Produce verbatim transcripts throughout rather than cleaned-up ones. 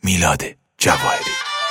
میلاد جواهری.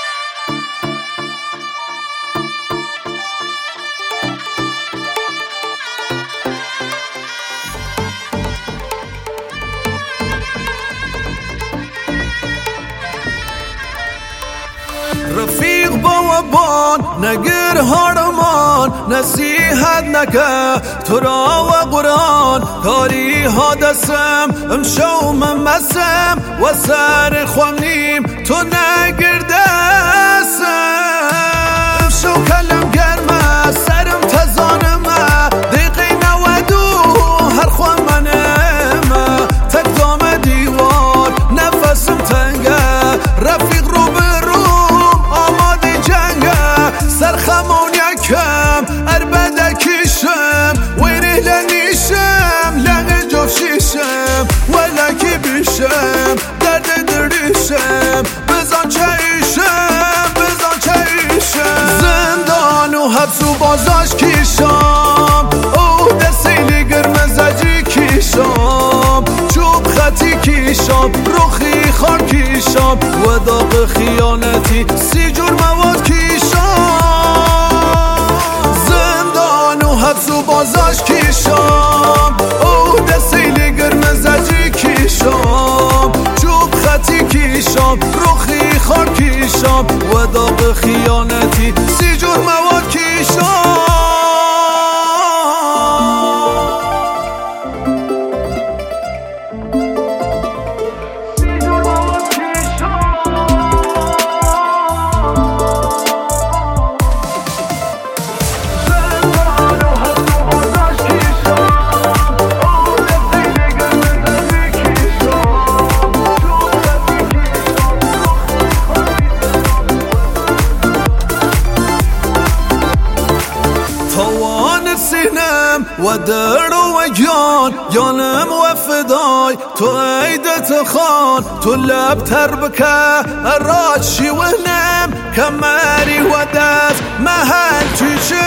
رفیق با بان نگر هارمان نصیحت نکه تو را و قرآن کاری ها دستم امشو من مسم و سر خوانیم تو نگر دستم امشو کلم گرمه سرم تزانمه دقی نودو هر خوان منمه تک دام دیوار نفسم تنگه رفیق رو سرخمون یکم اربده کشم ویره لنیشم لغه جاف شیشم ولکی بیشم درد دریشم بزان چه ایشم بزان چه ایشم زندان و حبس و بازاش کشم او دستیلی گرمزجی کشم چوب خطی کشم روخی خار کشم و داغ خیانتی سی جور مواد کشم حبس و بازاش کشم او دستیلی گرمزجی کشم چوب خطی کشم روخی خار کشم و داغ خیانتی سی جور مواد کشم و در و جان جانم و فدای تو عیدت خان تو لب تر بکه اراد شیونم کمری و دست محل چیشنم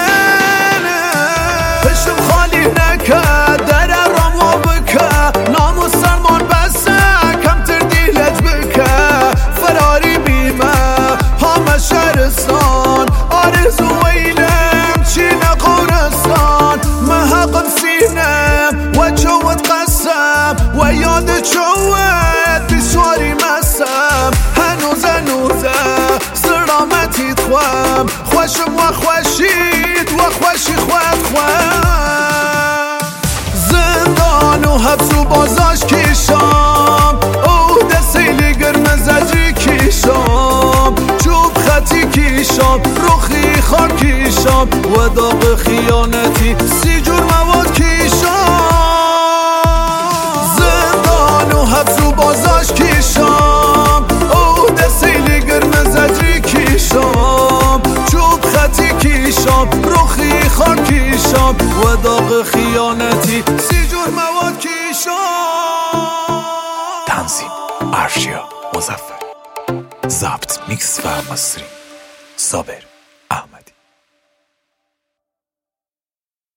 پشتم خالی نکه در رام و بکه نام و سلمان بسه کم تر دیلت بکه فراری بیمه همه شهرستان آرزو ویلم چین قورستان محقم سینم و چوت قسم و یاد چوت بیسواری مسم هنوز هنوزه سلامتیت خوام خوشم و خوشید و خوشی خواد خوام زندان و حبس و بازاش کشم او دستیلی گرمزجی کشم چوب خطی کشم روخی خار کشم و داغ خیانتی سی جور مواد کشم زندان و حبس و بازاش کشم او دستیلی گرمزجی کشم چوب خطی کشم روخی خار کشم و داغ خیانتی سی جور مواد کشم. تنظیم ارشیا مظفر، ضبط میکس و مستری صابر.